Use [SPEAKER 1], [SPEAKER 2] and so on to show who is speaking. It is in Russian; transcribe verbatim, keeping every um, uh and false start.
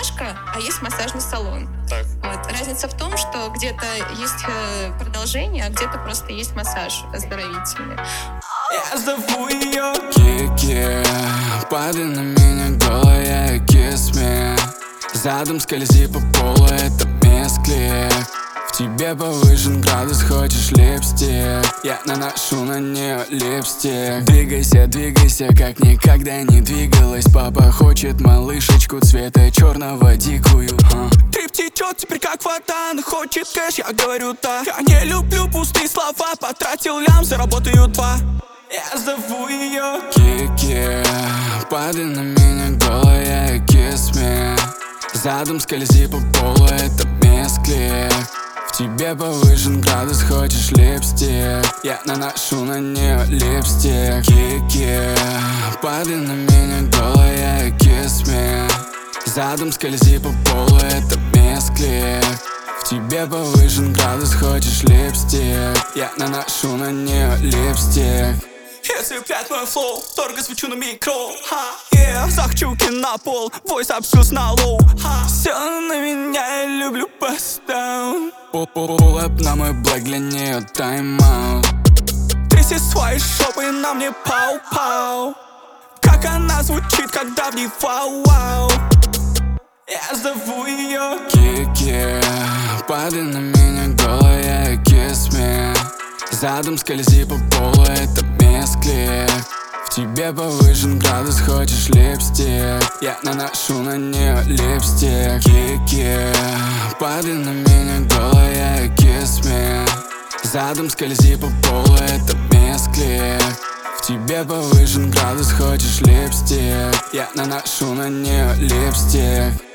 [SPEAKER 1] растяжка, а есть массажный салон.
[SPEAKER 2] Так.
[SPEAKER 1] Вот. Разница в том, что где-то есть э, продолжение, а где-то просто есть массаж оздоровительный.
[SPEAKER 3] Я зову ее Кики, падай на меня голая, kiss me. Задом скользи по полу, это мисклик. В тебе повышен градус, хочешь липстик? Я наношу на нее липстик. Двигайся, двигайся, как никогда не двигалась. Папа хочет малышечку цвета черного, дикую. а. Трип течет теперь как вода, она хочет кэш, я говорю да. Я не люблю пустые слова, потратил лям, заработаю два. Я зову ее Кики, падай на меня голая, kiss me. Задом скользи по полу, это мисклик. В тебе повышен градус, хочешь липстик? Я наношу на нее липстик. Кики, падай на меня голая, kiss me. Задом скользи по полу, это мисклик. В тебе повышен градус, хочешь липстик? Я наношу на нее липстик. Если цеплять мой флоу, дорого свечу на микро. Ха, yeah. Захчуки на пол, войс абсюз на лоу. Ха, все на меня, я люблю пастаун. Пул-пул-пул-эп на мой блэк, для нее тайм-аут. Тряси свои шопы, на мне пау-пау. Как она звучит, когда в ней вау-вау. Я зову ее Кики, падай на меня голая, kiss me. Задом скользи по полу, это мисклик. В тебе повышен градус, хочешь липстик? Я наношу на нее липстик. Кики, падай на меня голая, kiss me. Задом скользи по полу, это мисклик. В тебе повышен градус, хочешь липстик? Я наношу на нее липстик.